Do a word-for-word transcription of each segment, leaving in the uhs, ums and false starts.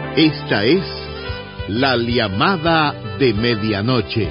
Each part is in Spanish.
Esta es la llamada de medianoche.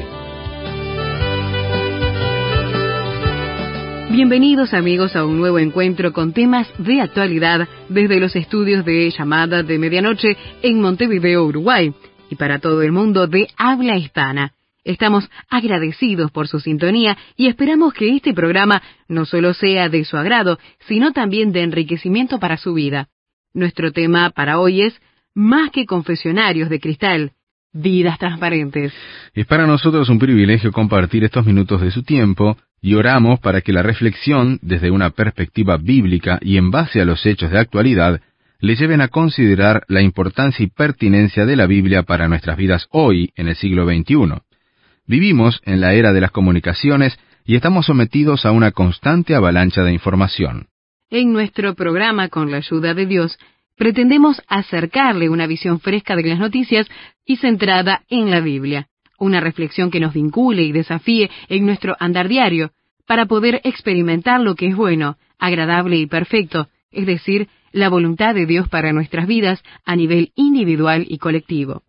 Bienvenidos amigos a un nuevo encuentro con temas de actualidad desde los estudios de Llamada de Medianoche en Montevideo, Uruguay, y para todo el mundo de habla hispana. Estamos agradecidos por su sintonía y esperamos que este programa no solo sea de su agrado, sino también de enriquecimiento para su vida. Nuestro tema para hoy es Más que confesionarios de cristal, vidas transparentes. Es para nosotros un privilegio compartir estos minutos de su tiempo y oramos para que la reflexión, desde una perspectiva bíblica y en base a los hechos de actualidad, le lleven a considerar la importancia y pertinencia de la Biblia para nuestras vidas hoy, en el siglo veintiuno. Vivimos en la era de las comunicaciones y estamos sometidos a una constante avalancha de información. En nuestro programa, con la ayuda de Dios, pretendemos acercarle una visión fresca de las noticias y centrada en la Biblia. Una reflexión que nos vincule y desafíe en nuestro andar diario, para poder experimentar lo que es bueno, agradable y perfecto, es decir, la voluntad de Dios para nuestras vidas a nivel individual y colectivo.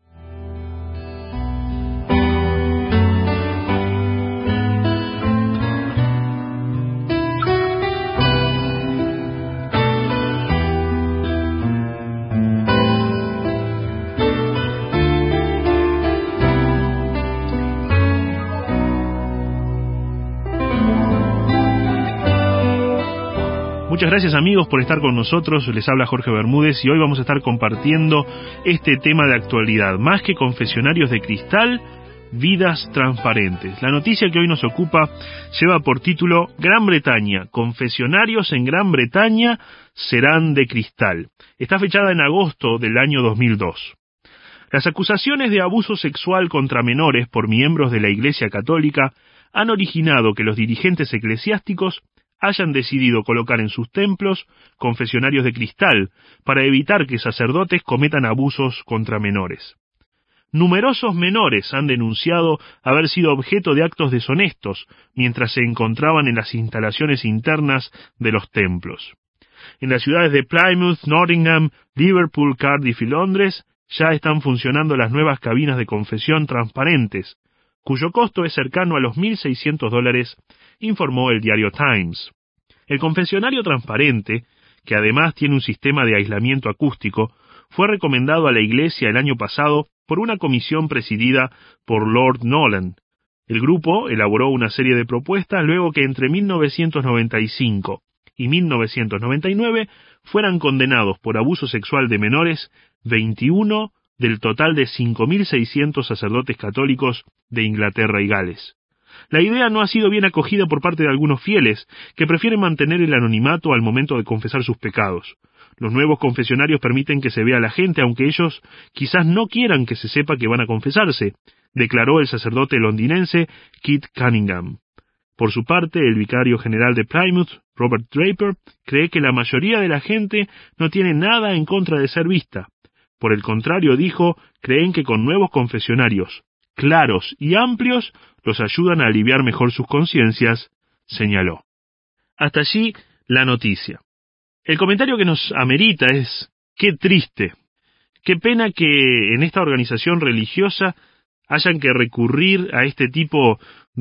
Muchas gracias amigos por estar con nosotros, les habla Jorge Bermúdez y hoy vamos a estar compartiendo este tema de actualidad, más que confesionarios de cristal, vidas transparentes. La noticia que hoy nos ocupa lleva por título Gran Bretaña, confesionarios en Gran Bretaña serán de cristal. Está fechada en agosto del año dos mil dos. Las acusaciones de abuso sexual contra menores por miembros de la Iglesia Católica han originado que los dirigentes eclesiásticos hayan decidido colocar en sus templos confesionarios de cristal para evitar que sacerdotes cometan abusos contra menores. Numerosos menores han denunciado haber sido objeto de actos deshonestos mientras se encontraban en las instalaciones internas de los templos. En las ciudades de Plymouth, Nottingham, Liverpool, Cardiff y Londres ya están funcionando las nuevas cabinas de confesión transparentes, cuyo costo es cercano a los mil seiscientos dólares, informó el diario Times. El confesionario transparente, que además tiene un sistema de aislamiento acústico, fue recomendado a la Iglesia el año pasado por una comisión presidida por Lord Nolan. El grupo elaboró una serie de propuestas luego que entre mil novecientos noventa y cinco y mil novecientos noventa y nueve fueran condenados por abuso sexual de menores veintiuno del total de cinco mil seiscientos sacerdotes católicos de Inglaterra y Gales. La idea no ha sido bien acogida por parte de algunos fieles, que prefieren mantener el anonimato al momento de confesar sus pecados. Los nuevos confesionarios permiten que se vea a la gente, aunque ellos quizás no quieran que se sepa que van a confesarse, declaró el sacerdote londinense Kit Cunningham. Por su parte, el vicario general de Plymouth, Robert Draper, cree que la mayoría de la gente no tiene nada en contra de ser vista. Por el contrario, dijo, creen que con nuevos confesionarios claros y amplios los ayudan a aliviar mejor sus conciencias, señaló. Hasta allí la noticia. El comentario que nos amerita es, qué triste, qué pena que en esta organización religiosa hayan que recurrir a este tipo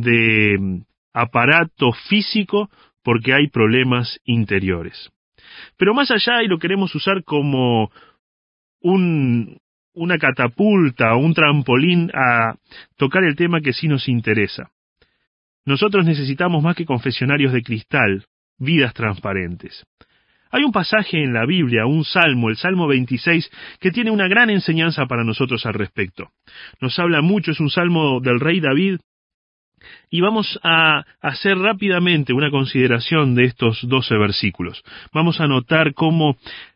de aparato físico porque hay problemas interiores. Pero más allá, y lo queremos usar como un... una catapulta o un trampolín a tocar el tema que sí nos interesa. Nosotros necesitamos más que confesionarios de cristal, vidas transparentes. Hay un pasaje en la Biblia, un salmo, el Salmo veintiséis, que tiene una gran enseñanza para nosotros al respecto. Nos habla mucho, es un salmo del rey David, y vamos a hacer rápidamente una consideración de estos doce versículos. Vamos a notar cómo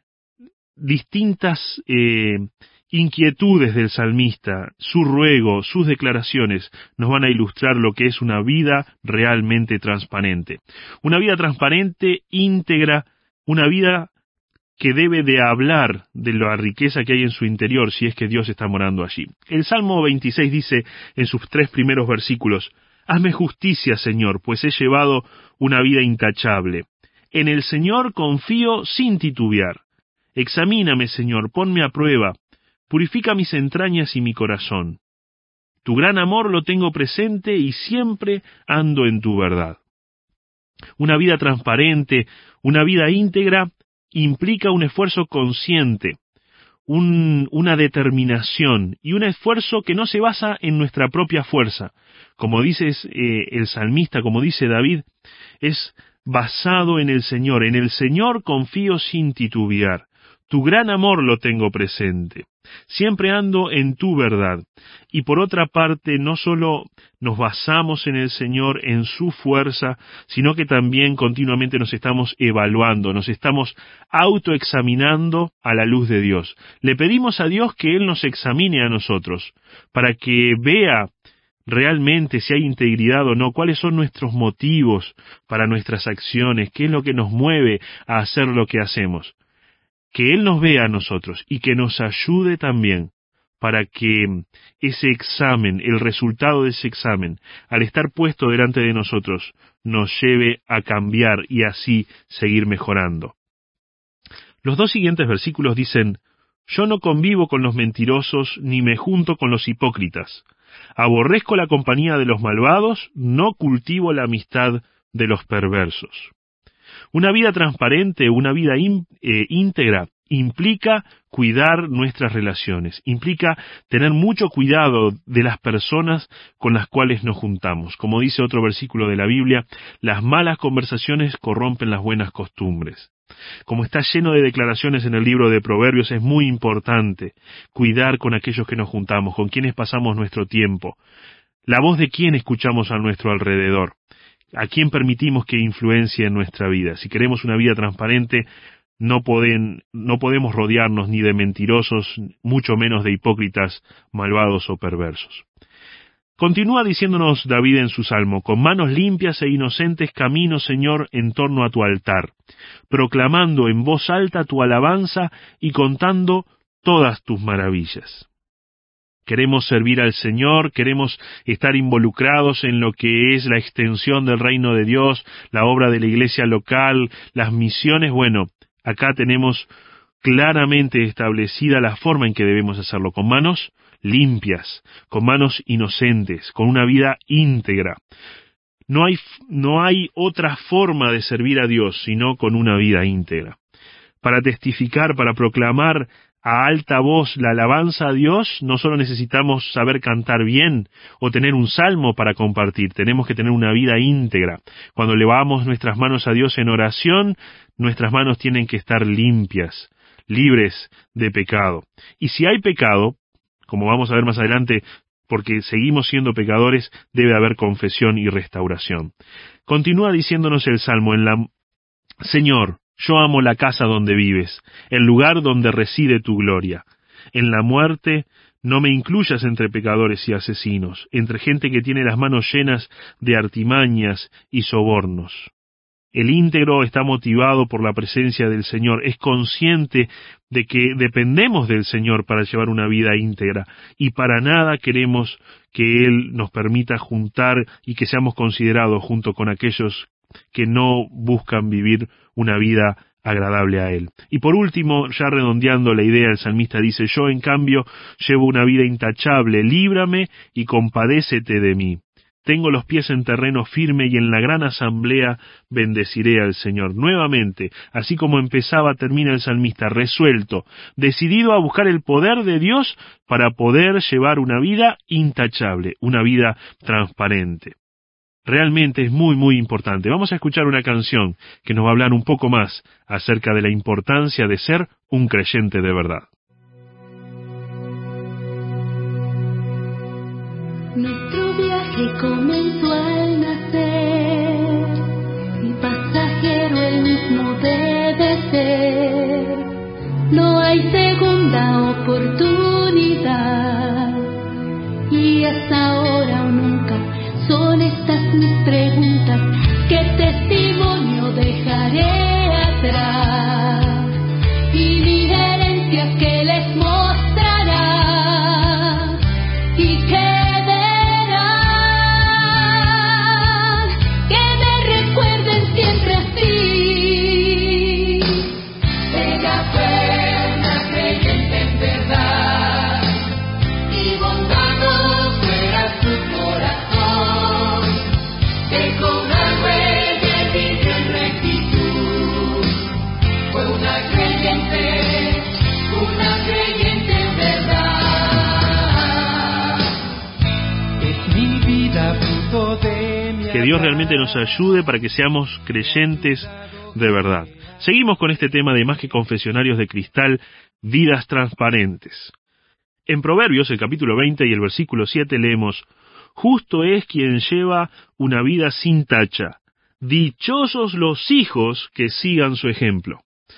distintas eh, inquietudes del salmista, su ruego, sus declaraciones, nos van a ilustrar lo que es una vida realmente transparente. Una vida transparente, íntegra, una vida que debe de hablar de la riqueza que hay en su interior si es que Dios está morando allí. El Salmo veintiséis dice en sus tres primeros versículos, «Hazme justicia, Señor, pues he llevado una vida intachable. En el Señor confío sin titubear. Examíname, Señor, ponme a prueba, purifica mis entrañas y mi corazón. Tu gran amor lo tengo presente y siempre ando en tu verdad. Una vida transparente, una vida íntegra, implica un esfuerzo consciente, un, una determinación y un esfuerzo que no se basa en nuestra propia fuerza. Como dice eh, el salmista, como dice David, es basado en el Señor. En el Señor confío sin titubear. Tu gran amor lo tengo presente. Siempre ando en tu verdad. Y por otra parte, no solo nos basamos en el Señor, en su fuerza, sino que también continuamente nos estamos evaluando, nos estamos autoexaminando a la luz de Dios. Le pedimos a Dios que Él nos examine a nosotros, para que vea realmente si hay integridad o no, cuáles son nuestros motivos para nuestras acciones, qué es lo que nos mueve a hacer lo que hacemos. Que Él nos vea a nosotros y que nos ayude también para que ese examen, el resultado de ese examen, al estar puesto delante de nosotros, nos lleve a cambiar y así seguir mejorando. Los dos siguientes versículos dicen: Yo no convivo con los mentirosos ni me junto con los hipócritas. Aborrezco la compañía de los malvados, no cultivo la amistad de los perversos. Una vida transparente, una vida ín, eh, íntegra, implica cuidar nuestras relaciones, implica tener mucho cuidado de las personas con las cuales nos juntamos. Como dice otro versículo de la Biblia, las malas conversaciones corrompen las buenas costumbres. Como está lleno de declaraciones en el libro de Proverbios, es muy importante cuidar con aquellos que nos juntamos, con quienes pasamos nuestro tiempo, la voz de quién escuchamos a nuestro alrededor. ¿A quién permitimos que influencie en nuestra vida? Si queremos una vida transparente, no, pueden, no podemos rodearnos ni de mentirosos, mucho menos de hipócritas, malvados o perversos. Continúa diciéndonos David en su salmo: Con manos limpias e inocentes camino, Señor, en torno a tu altar, proclamando en voz alta tu alabanza y contando todas tus maravillas. Queremos servir al Señor, queremos estar involucrados en lo que es la extensión del reino de Dios, la obra de la iglesia local, las misiones. Bueno, acá tenemos claramente establecida la forma en que debemos hacerlo, con manos limpias, con manos inocentes, con una vida íntegra. No hay, no hay otra forma de servir a Dios sino con una vida íntegra. Para testificar, para proclamar a alta voz la alabanza a Dios, no solo necesitamos saber cantar bien o tener un salmo para compartir, tenemos que tener una vida íntegra. Cuando levamos nuestras manos a Dios en oración, nuestras manos tienen que estar limpias, libres de pecado. Y si hay pecado, como vamos a ver más adelante, porque seguimos siendo pecadores, debe haber confesión y restauración. Continúa diciéndonos el Salmo en la: Señor, yo amo la casa donde vives, el lugar donde reside tu gloria. En la muerte no me incluyas entre pecadores y asesinos, entre gente que tiene las manos llenas de artimañas y sobornos. El íntegro está motivado por la presencia del Señor, es consciente de que dependemos del Señor para llevar una vida íntegra, y para nada queremos que Él nos permita juntar y que seamos considerados junto con aquellos que no buscan vivir una vida agradable a Él. Y por último, ya redondeando la idea, el salmista dice: Yo en cambio llevo una vida intachable, líbrame y compadécete de mí. Tengo los pies en terreno firme y en la gran asamblea bendeciré al Señor. Nuevamente, así como empezaba, termina el salmista resuelto, decidido a buscar el poder de Dios para poder llevar una vida intachable, una vida transparente. Realmente es muy, muy importante. Vamos a escuchar una canción que nos va a hablar un poco más acerca de la importancia de ser un creyente de verdad. Nuestro viaje comenzó al nacer, y pasajero el mismo debe ser. No hay segunda oportunidad, y hasta ahora o nunca son estas mis preguntas. ¿Qué testimonio dejaré atrás? Y mi herencia que les mostrará, y que Ella fue una creyente en verdad. Que Dios realmente nos ayude para que seamos creyentes de verdad. Seguimos con este tema de Más que confesionarios de cristal, vidas transparentes. En Proverbios, el capítulo veinte y el versículo siete leemos: Justo es quien lleva una vida sin tacha, dichosos los hijos que sigan su ejemplo.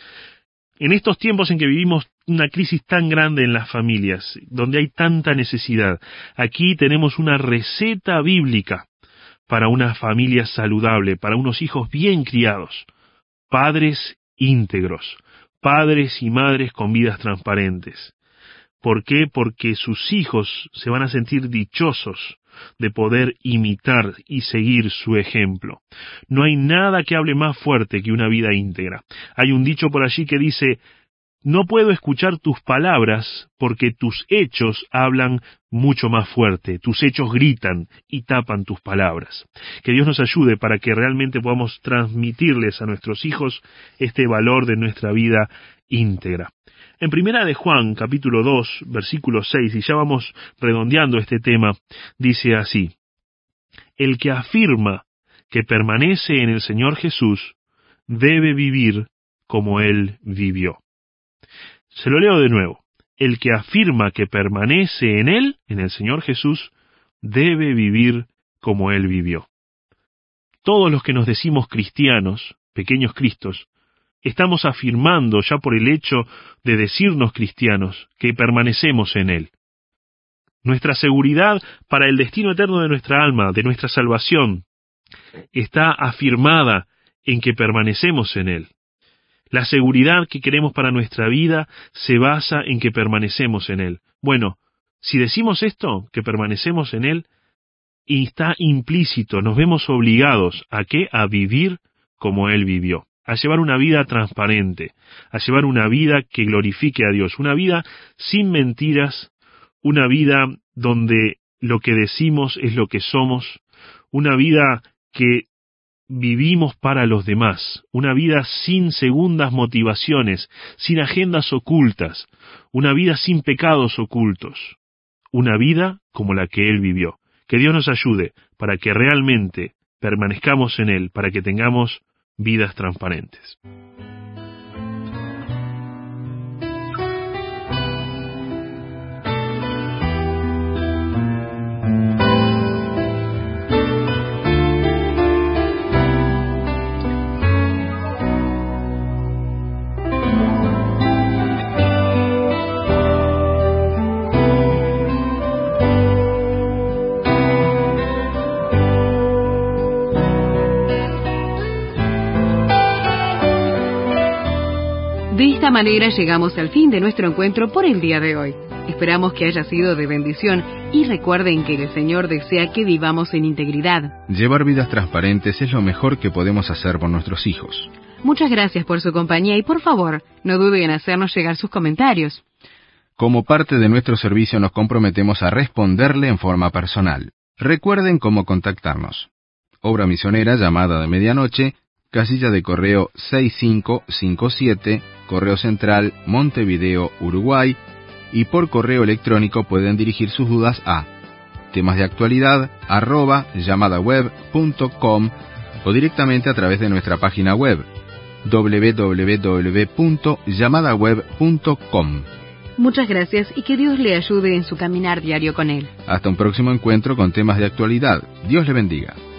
En estos tiempos en que vivimos una crisis tan grande en las familias, donde hay tanta necesidad, aquí tenemos una receta bíblica para una familia saludable, para unos hijos bien criados, padres íntegros, padres y madres con vidas transparentes. ¿Por qué? Porque sus hijos se van a sentir dichosos de poder imitar y seguir su ejemplo. No hay nada que hable más fuerte que una vida íntegra. Hay un dicho por allí que dice: no puedo escuchar tus palabras porque tus hechos hablan mucho más fuerte. Tus hechos gritan y tapan tus palabras. Que Dios nos ayude para que realmente podamos transmitirles a nuestros hijos este valor de nuestra vida íntegra. En Primera de Juan, capítulo dos, versículo seis, y ya vamos redondeando este tema, dice así: El que afirma que permanece en el Señor Jesús debe vivir como Él vivió. Se lo leo de nuevo. El que afirma que permanece en Él, en el Señor Jesús, debe vivir como Él vivió. Todos los que nos decimos cristianos, pequeños cristos, estamos afirmando ya por el hecho de decirnos cristianos que permanecemos en Él. Nuestra seguridad para el destino eterno de nuestra alma, de nuestra salvación, está afirmada en que permanecemos en Él. La seguridad que queremos para nuestra vida se basa en que permanecemos en Él. Bueno, si decimos esto, que permanecemos en Él, y está implícito, nos vemos obligados a qué, a vivir como Él vivió, a llevar una vida transparente, a llevar una vida que glorifique a Dios, una vida sin mentiras, una vida donde lo que decimos es lo que somos, una vida que vivimos para los demás, una vida sin segundas motivaciones, sin agendas ocultas, una vida sin pecados ocultos, una vida como la que Él vivió. Que Dios nos ayude para que realmente permanezcamos en Él, para que tengamos vidas transparentes. De esta manera llegamos al fin de nuestro encuentro por el día de hoy. Esperamos que haya sido de bendición y recuerden que el Señor desea que vivamos en integridad. Llevar vidas transparentes es lo mejor que podemos hacer por nuestros hijos. Muchas gracias por su compañía y por favor, no duden en hacernos llegar sus comentarios. Como parte de nuestro servicio nos comprometemos a responderle en forma personal. Recuerden cómo contactarnos. Obra Misionera Llamada de Medianoche, casilla de correo seis cinco cinco siete, Correo Central, Montevideo, Uruguay, y por correo electrónico pueden dirigir sus dudas a temas de actualidad arroba llamadaweb punto com o directamente a través de nuestra página web doble u doble u doble u punto llamadaweb punto com. Muchas gracias y que Dios le ayude en su caminar diario con Él. Hasta un próximo encuentro con temas de actualidad. Dios le bendiga.